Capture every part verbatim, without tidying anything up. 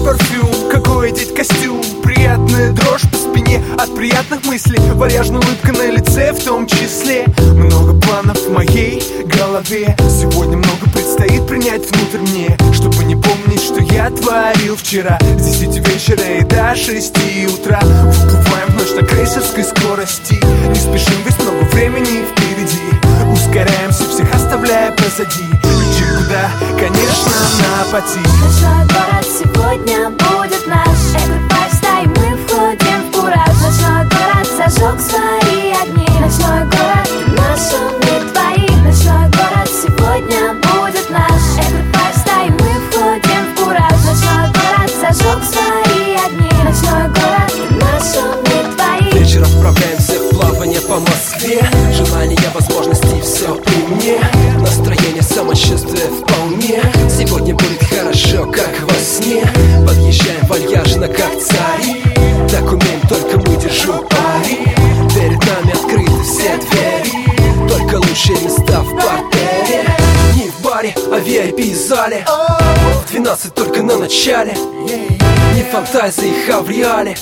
парфюм, какой одеть костюм. Приятная дрожь по спине от приятных мыслей, вальяжная улыбка на лице в том числе. Много планов в моей голове, сегодня много предстоит принять внутрь мне, чтобы не помнить, что я творил вчера. С десяти вечера и до шести утра выплываем в ночь на крейсерской скорости. Не спешим, ведь много времени впереди. Ускоряемся, всех оставляя позади. Летим куда? Конечно, на пути. Ночной город сегодня будет наш. Это лайфстайл, мы входим в кураж. Ночной город зажег свои огни. Ночной город наш, мы твои. Ночной город сегодня будет наш. Это лайфстайл, мы входим в кураж. Ночной город зажег свои огни. Ночной город наш, мы твои. Вечером отправляемся в плавание по Москве. Желания, возможностей, все при мне. Настроение, самочувствие вполне. Сегодня будет хорошо, как во сне. Подъезжаем вальяжно, как цари. Так умеем только мы, держу пари. Перед нами открыты все двери. Только лучшие места в партере. Не в баре, а в ви ай пи-зале. В двенадцать только на начале. Не фантазии, а в реале.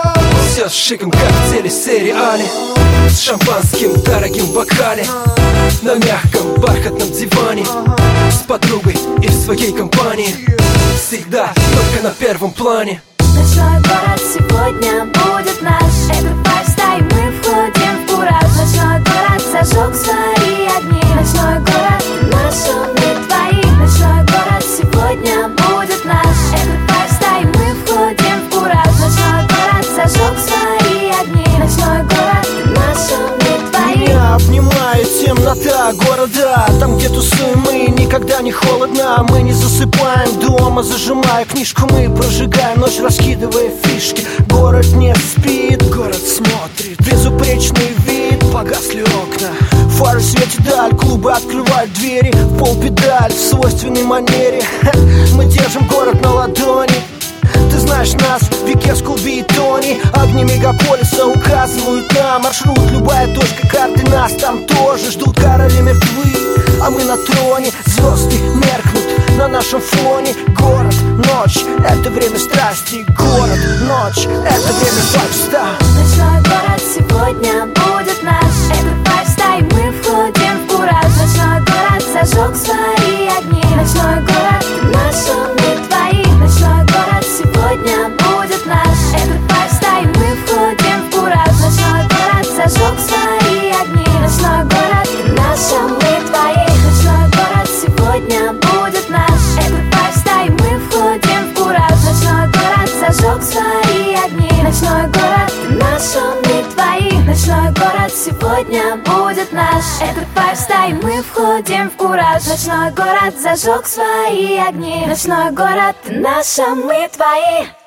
Все с шиком, как в телесериале. С шампанским в дорогим бокале. На мягком бархатном диване. С подругой и в своей компании. Всегда только на первом плане. Ночной город сегодня будет наш. Это лайфстайл, мы входим в кураж. Ночной город зажег свои огни. Ночной город наш, мы твои. Ночной город сегодня будет наш. Это лайфстайл, мы входим в кураж. Ночной город зажег свои огни. Ночной город наш, мы твои. Меня обнимает темнота города. Там, где тусы мы, никогда не холодно. Мы не засыпаем дома, зажимая книжку. Мы прожигаем ночь, раскидывая фишки. Город не спит, город смотрит. Безупречный вид, погасли окна. Фары светят даль, клубы открывают двери. В полпедаль, в свойственной манере. Мы держим город на ладони. Ты знаешь нас, Викерс, Кулби и Тони. Огни мегаполиса указывают на маршрут. Любая точка карты нас там тоже ждут. Короли мертвы, а мы на троне. Звезды меркнут на нашем фоне. Город, ночь, это время страсти. Город, ночь, это время лайфстайл. Ночной город сегодня будет наш. Это лайфстайл, мы входим в кураж. Ночной город зажег свои огни. Ночной город наш, мы твои. Ночной город сегодня будет наш. Это лайфстайл, мы входим в кураж. Ночной город зажег свои огни. Ночной город наш, мы твои. Ночной город сегодня будет наш. Это лайфстайл, мы входим в кураж. Ночной город зажег свои огни. Ночной город наш, мы твои. Ночной город сегодня будет наш. Это лайфстайл, мы входим в кураж. Ночной город зажег свои огни. Ночной город наш, мы твои.